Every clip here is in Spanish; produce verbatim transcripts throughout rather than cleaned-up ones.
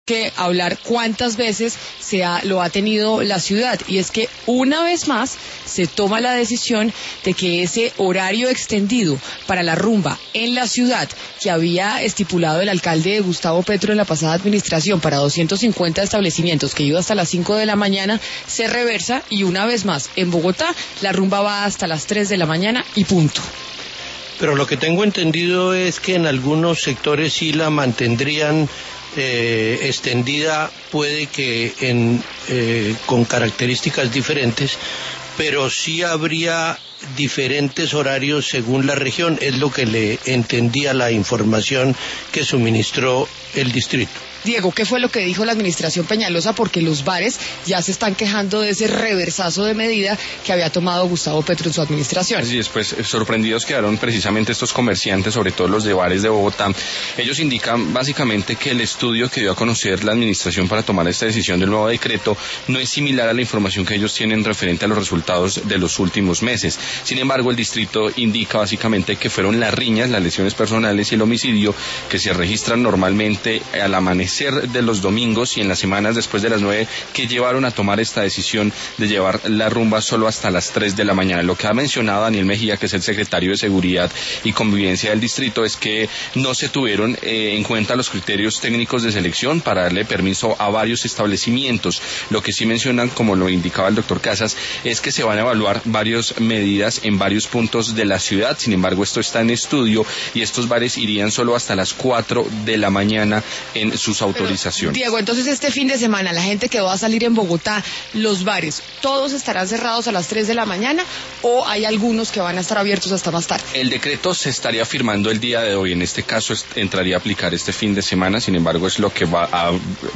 que hablar cuántas veces se ha, lo ha tenido la ciudad, y es que una vez más se toma la decisión de que ese horario extendido para la rumba en la ciudad que había estipulado el alcalde Gustavo Petro en la pasada administración para doscientos cincuenta establecimientos que iba hasta las cinco de la mañana se reversa, y una vez más en Bogotá la rumba va hasta las tres de la mañana y punto. Pero lo que tengo entendido es que en algunos sectores sí la mantendrían eh, extendida, puede que en, eh, con características diferentes, pero sí habría diferentes horarios según la región, es lo que le entendía la información que suministró el distrito. Diego, ¿qué fue lo que dijo la administración Peñalosa? Porque los bares ya se están quejando de ese reversazo de medida que había tomado Gustavo Petro en su administración. Así es, pues sorprendidos quedaron precisamente estos comerciantes, sobre todo los de bares de Bogotá. Ellos indican básicamente que el estudio que dio a conocer la administración para tomar esta decisión del nuevo decreto no es similar a la información que ellos tienen referente a los resultados de los últimos meses. Sin embargo, el distrito indica básicamente que fueron las riñas, las lesiones personales y el homicidio que se registran normalmente al amanecer de los domingos y en las semanas después de las nueve, que llevaron a tomar esta decisión de llevar la rumba solo hasta las tres de la mañana. Lo que ha mencionado Daniel Mejía, que es el secretario de Seguridad y Convivencia del distrito, es que no se tuvieron eh, en cuenta los criterios técnicos de selección para darle permiso a varios establecimientos. Lo que sí mencionan, como lo indicaba el doctor Casas, es que se van a evaluar varias medidas en varios puntos de la ciudad. Sin embargo, esto está en estudio y estos bares irían solo hasta las cuatro de la mañana en sus autorizaciones. Pero, Diego, entonces este fin de semana la gente que va a salir en Bogotá, los bares, ¿todos estarán cerrados a las tres de la mañana o hay algunos que van a estar abiertos hasta más tarde? El decreto se estaría firmando el día de hoy, en este caso es, entraría a aplicar este fin de semana, sin embargo es lo que va a,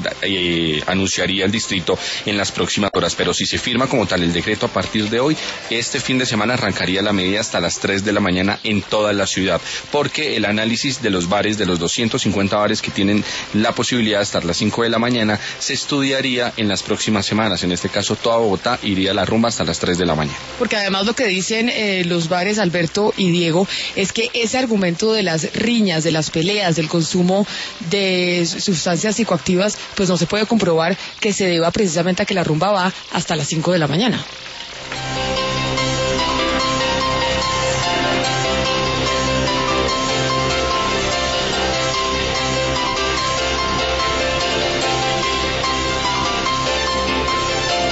eh, anunciaría el distrito en las próximas horas, pero si se firma como tal el decreto a partir de hoy, este fin de semana arrancaría la medida hasta las tres de la mañana en toda la ciudad, porque el análisis de los bares, de los doscientos cincuenta bares que tienen la posibilidad de estar las cinco de la mañana, se estudiaría en las próximas semanas. En este caso, toda Bogotá iría a la rumba hasta las tres de la mañana. Porque además lo que dicen eh, los bares, Alberto y Diego, es que ese argumento de las riñas, de las peleas, del consumo de sustancias psicoactivas, pues no se puede comprobar que se deba precisamente a que la rumba va hasta las cinco de la mañana.